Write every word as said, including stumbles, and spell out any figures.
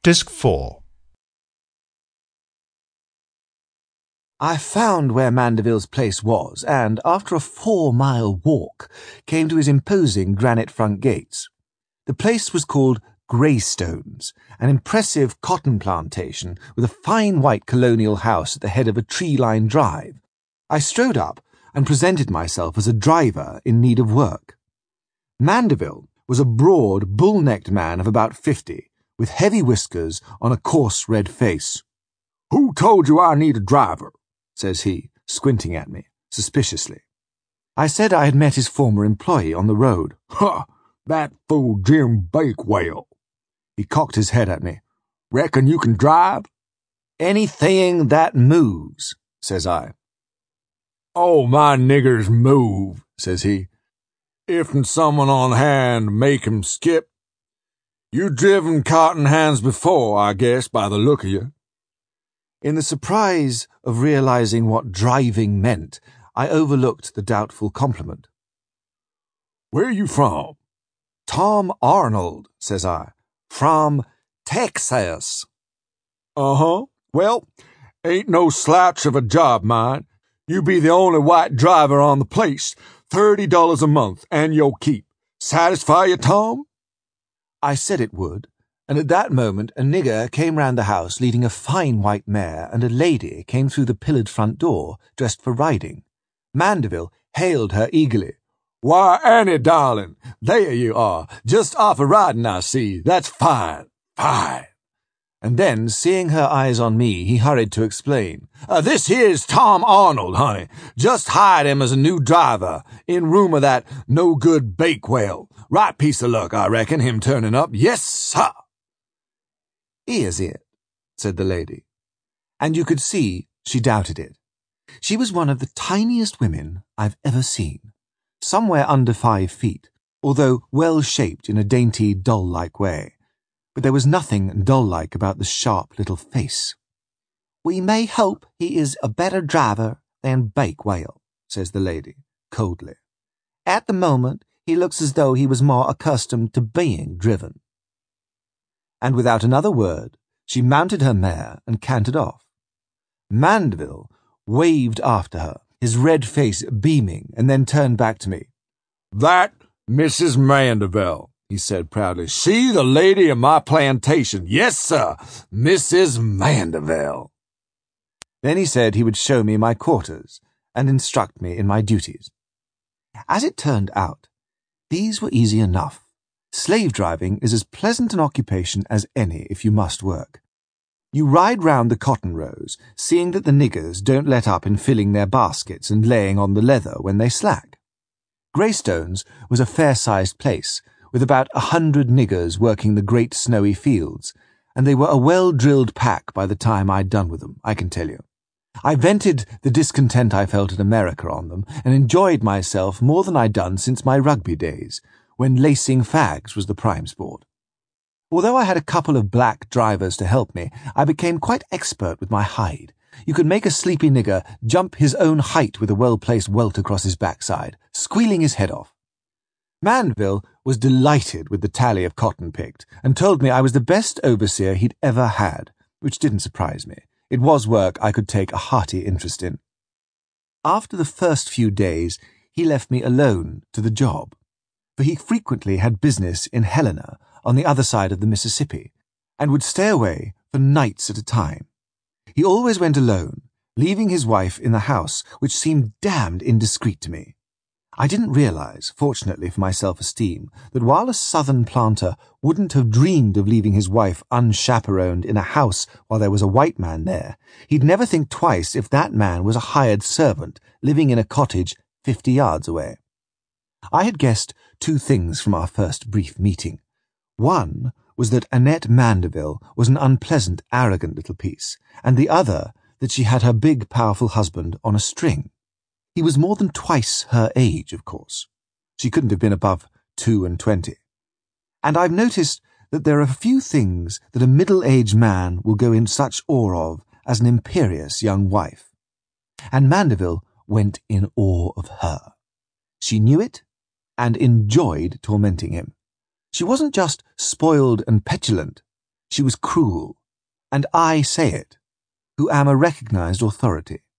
Disc four. I found where Mandeville's place was, and, after a four-mile walk, came to his imposing granite front gates. The place was called Greystones, an impressive cotton plantation with a fine white colonial house at the head of a tree-lined drive. I strode up and presented myself as a driver in need of work. Mandeville was a broad, bull-necked man of about fifty, with heavy whiskers on a coarse red face. "Who told you I need a driver?" says he, squinting at me, suspiciously. I said I had met his former employee on the road. "Ha! That fool Jim Bakewell." He cocked his head at me. "Reckon you can drive?" "Anything that moves," says I. "Oh, my niggers move," says he. "If'n someone on hand make 'em skip. You driven cotton hands before, I guess, by the look of you." In the surprise of realizing what driving meant, I overlooked the doubtful compliment. "Where you from?" "Tom Arnold," says I. "From Texas." "Uh-huh. Well, ain't no slouch of a job, mine. You be the only white driver on the place. Thirty dollars a month, and your keep. Satisfy you, Tom?" I said it would, and at that moment a nigger came round the house leading a fine white mare, and a lady came through the pillared front door, dressed for riding. Mandeville hailed her eagerly. "Why, Annie, darling, there you are, just off a riding, I see. That's fine, fine." And then, seeing her eyes on me, he hurried to explain. Uh, this here's Tom Arnold, honey. Just hired him as a new driver, in room of that no-good Bakewell. Right piece of luck, I reckon, him turning up. Yes, sir. "Is it?" said the lady. And you could see she doubted it. She was one of the tiniest women I've ever seen, somewhere under five feet, although well-shaped in a dainty, doll-like way. But there was nothing doll-like about the sharp little face. "We may hope he is a better driver than Bakewell," says the lady, coldly. "At the moment, he looks as though he was more accustomed to being driven." And without another word, she mounted her mare and cantered off. Mandeville waved after her, his red face beaming, and then turned back to me. "That Missus Mandeville," he said proudly. "She the lady of my plantation. Yes, sir, Missus Mandeville." Then he said he would show me my quarters and instruct me in my duties. As it turned out, these were easy enough. Slave driving is as pleasant an occupation as any if you must work. You ride round the cotton rows, seeing that the niggers don't let up in filling their baskets and laying on the leather when they slack. Greystones was a fair-sized place, with about a hundred niggers working the great snowy fields, and they were a well-drilled pack by the time I'd done with them, I can tell you. I vented the discontent I felt in America on them, and enjoyed myself more than I'd done since my rugby days, when lacing fags was the prime sport. Although I had a couple of black drivers to help me, I became quite expert with my hide. You could make a sleepy nigger jump his own height with a well-placed welt across his backside, squealing his head off. Mandeville was delighted with the tally of cotton picked, and told me I was the best overseer he'd ever had, which didn't surprise me. It was work I could take a hearty interest in. After the first few days, he left me alone to the job, for he frequently had business in Helena, on the other side of the Mississippi, and would stay away for nights at a time. He always went alone, leaving his wife in the house, which seemed damned indiscreet to me. I didn't realize, fortunately for my self-esteem, that while a southern planter wouldn't have dreamed of leaving his wife unchaperoned in a house while there was a white man there, he'd never think twice if that man was a hired servant living in a cottage fifty yards away. I had guessed two things from our first brief meeting. One was that Annette Mandeville was an unpleasant, arrogant little piece, and the other that she had her big, powerful husband on a string. He was more than twice her age, of course. She couldn't have been above two and twenty. And I've noticed that there are few things that a middle-aged man will go in such awe of as an imperious young wife. And Mandeville went in awe of her. She knew it, and enjoyed tormenting him. She wasn't just spoiled and petulant. She was cruel, and I say it, who am a recognized authority.